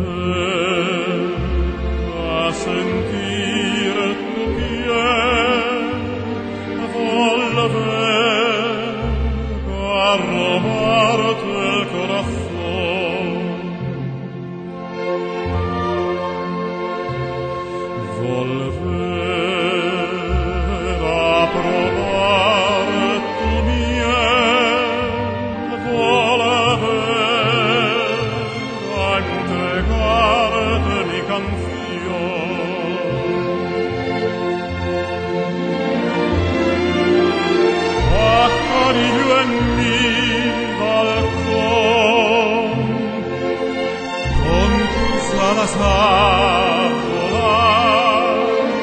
alas a volar,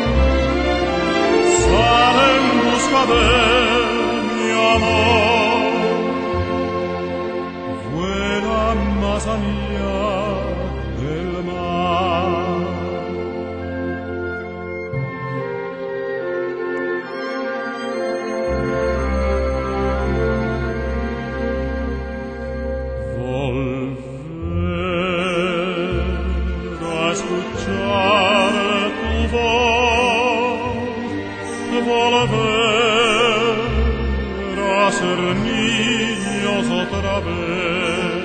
sale en busca de mi amor, vuela más allá del mar. Escuchar tu voz, volver a ser niños otra vez,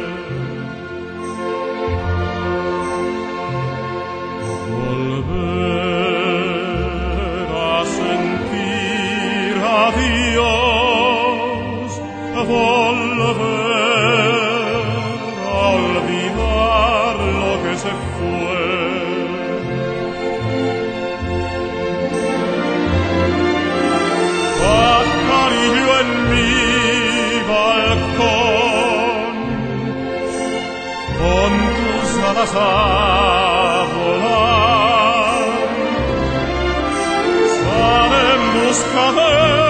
volver a sentir a Dios, volver a olvidar lo que se fue. En mi balcón, con tus alas a volar, sale en busca de